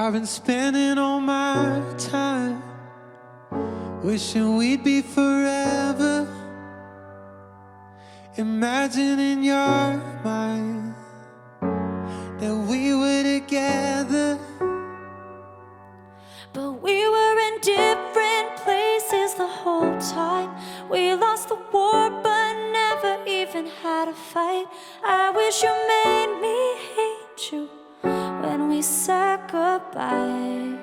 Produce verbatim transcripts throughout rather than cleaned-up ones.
I've been spending all my time wishing we'd be forever, imagining your mind that we were together. But we were in different places the whole time. We lost the war but never even had a fight. I wish you made me hate you when we said goodbye.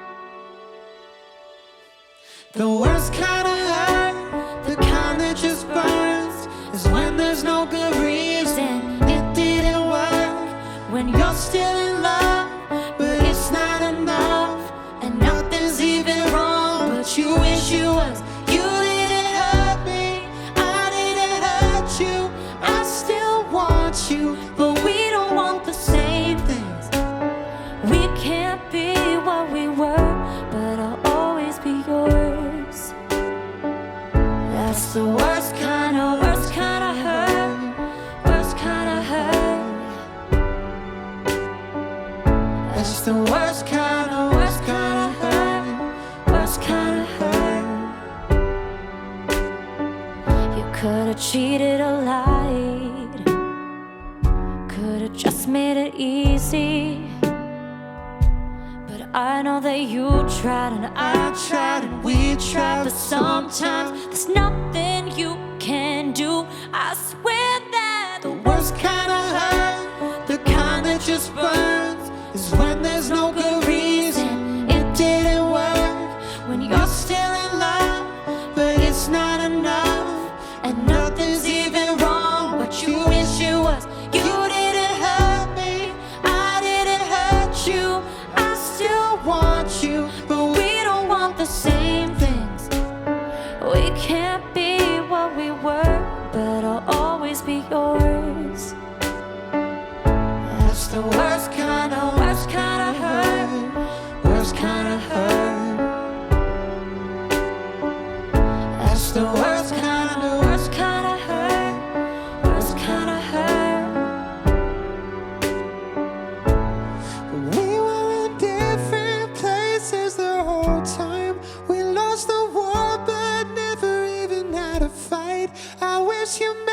The worst kind of hurt, the kind that just burns, is when there's no good reason it didn't work. When you're still in love, but it's not enough, and nothing's even wrong, but you wish you was. You didn't hurt me, I didn't hurt you. I still want you, but we don't want the same things. We can't be what we were, but I'll always be yours. That's the worst kind of, worst kind of hurt, worst kind of hurt. That's the worst kind of, worst kind of hurt, worst kind of hurt. You could've cheated or lied, could've just made it easy. But I know that you tried and I tried and we tried, but sometimes there's nothing you can do. I swear that the worst kind of hurt, the kind that just burns, is when there's no good reason it didn't work. When you're still in love, but it's not enough, and nothing's even wrong, but you wish it was. You didn't hurt me, I didn't hurt you. I still want you, but we don't want the same things. We can't be what we were, but I'll always be yours. That's the worst kind of, worst kind of hurt, worst kind of hurt. That's the worst kind of, worst kind of hurt, worst kind of hurt. We were in different places the whole time. We lost the war but never even had a fight. I wish you